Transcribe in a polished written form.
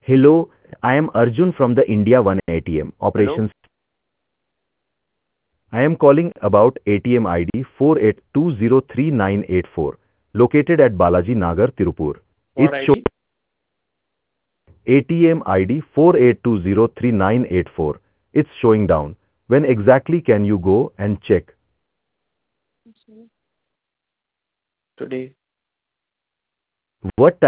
Hello, I am Arjun from the India One ATM Hello? operations. I am calling about ATM ID 48203984, located at Balaji Nagar, Tirupur. What It's show ID? ATM ID 48203984. It's showing down. When exactly can you go and check? Today. What